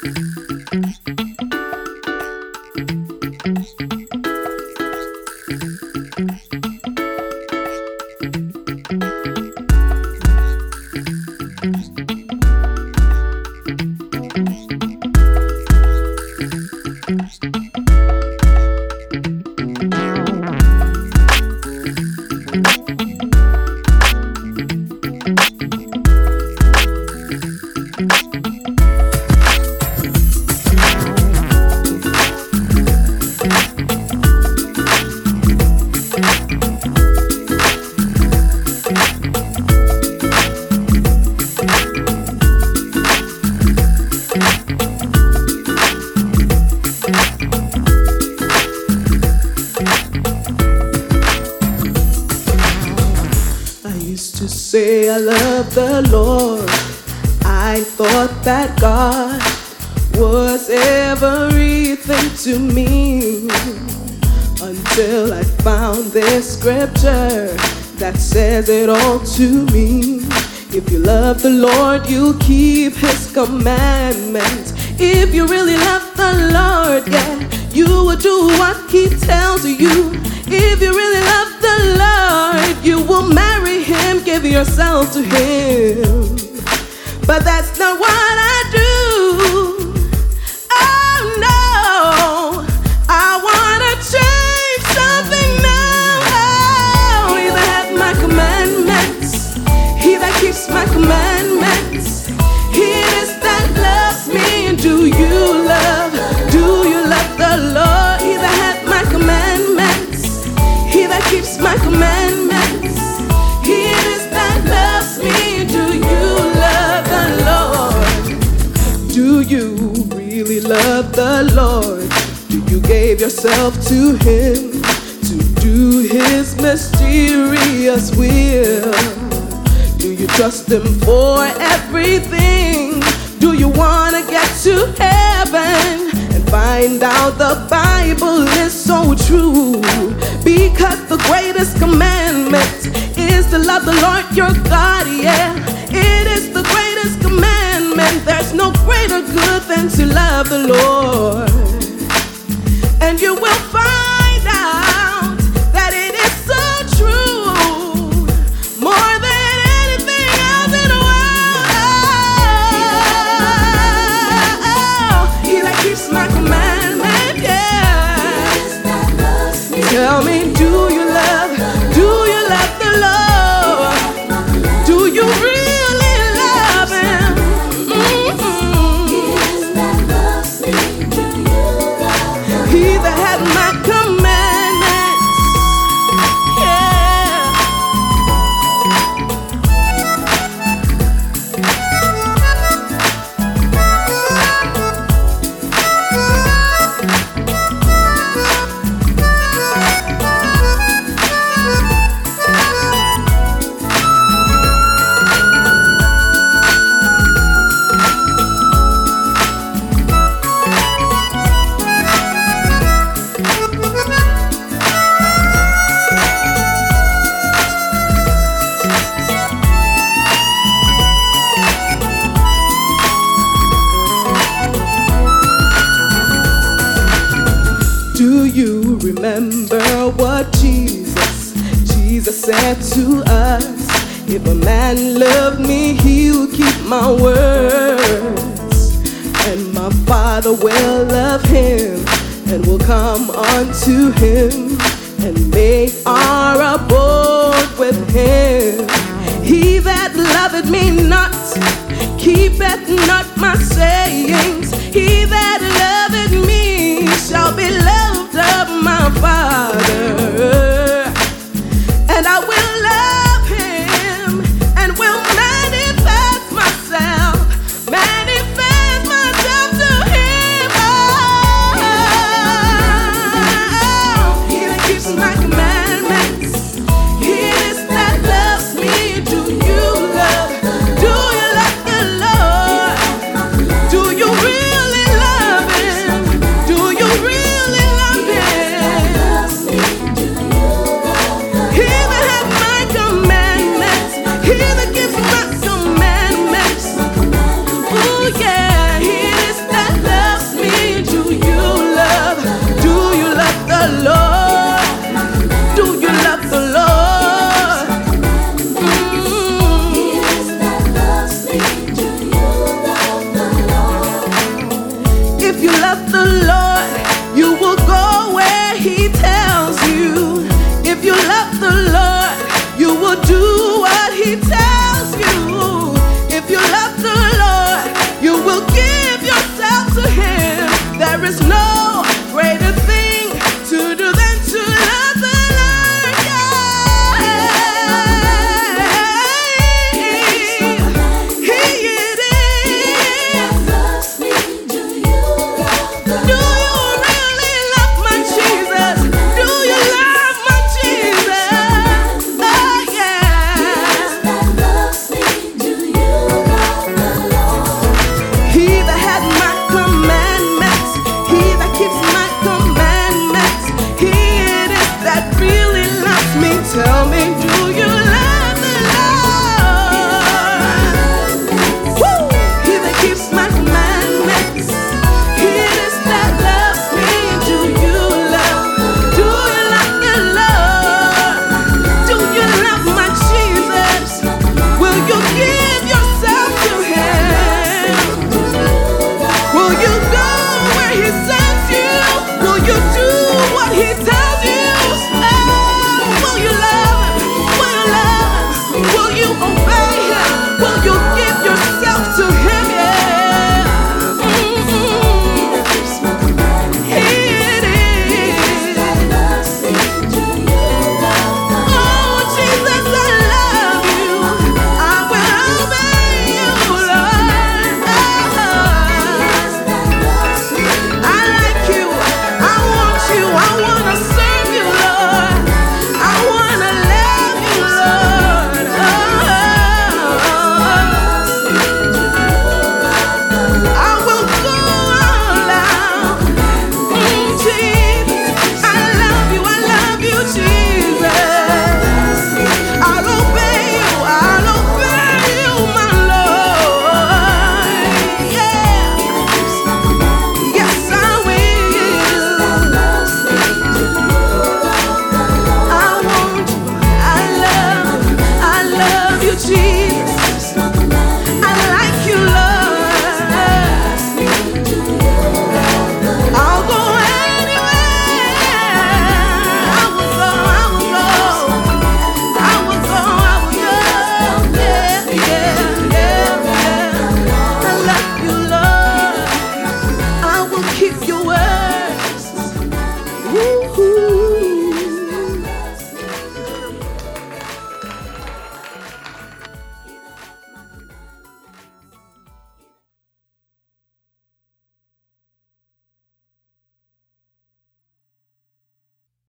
Say I love the Lord. I thought that God was everything to me until I found this scripture that says it all to me. If you love the Lord, you'll keep His commandments. If you really love the Lord, yeah, you will do what He tells you. If you really love the Lord, you will marry Him, give yourself to Him. But that's not what I do. Oh no, I wanna change something now. He that hath my commandments, he that keeps my commandments, he it is that loves me. And do you love the Lord? He that hath my commandments, he that keeps my commandments, he it is that loves me. Do you love the Lord? Do you really love the Lord? Do you give yourself to Him to do His mysterious will? Do you trust Him for everything? Do you want to get to heaven and find out the Bible is so true? Because the greatest commandment is to love the Lord your God, yeah. It is the greatest commandment. There's no greater good than to love the Lord. And you will find out that it is so true, more than anything else in the world. He that keeps my commandment, yeah. Tell me, do you love the Lord? Do you really love Him? He that had my commandments, do you remember what Jesus said to us? If a man love me, he'll keep my words, and my Father will love him, and will come unto him, and make our abode with him. He that loveth me not, keepeth not